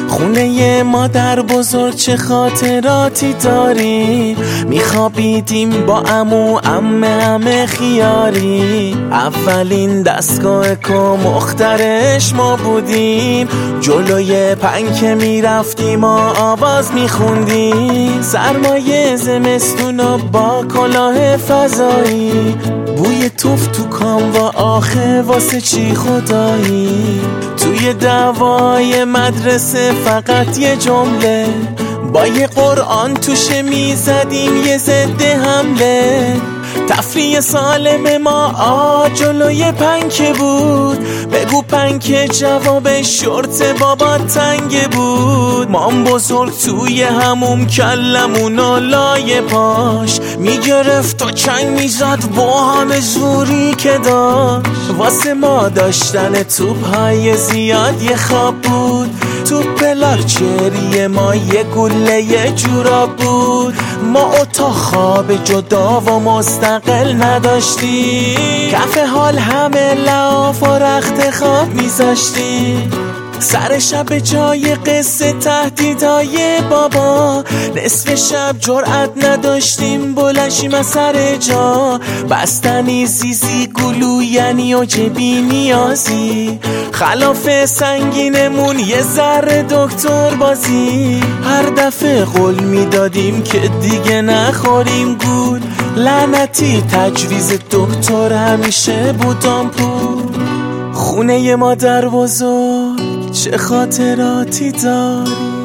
خونه مادر بزرگ چه خاطراتی داری، میخوابیدیم با عمو عمه همه خیاری. اولین دستگاه که مخترش ما بودیم، جلوی پنکه میرفتیم و آواز میخوندیم. سرمایه زمستونا با کلاه فضایی، بوی توف تو کاموا آخه واسه چی خدایی. توی دعوای مدرسه فقط یه جمله، با یه قرآن توشه میزدیم یه ضد حمله. تفریح سالم ما جلوی پنکه بود، بگو پنکه جواب شورت بابا تنگه بود. مام بزرگ توی هموم کلمونو لای پاش میگرفت و چنگ میزد با همه زوری که داشت. واسه ما داشتن توپ‌های زیاد یه خواب بود، توپ لاکچری ما یه گله یه جوراب بود. ما اتاق خواب جدا و مستقل نداشتیم، کف حال همه لحاف و رخت خواب میذاشتیم. سر شب جای قصه تهدیدای بابا، نصف شب جرأت نداشتیم بلنشیم از سر جا. بستنی زیزی گلو یعنی و جبی نیازی، خلاف سنگینمون یه ذره دکتر بازی. هر دفعه قول میدادیم که دیگه نخوریم گول، لعنتی تجویز دکتر همیشه بود آمپول. خونه مادر بزرگ چه خاطراتی داری.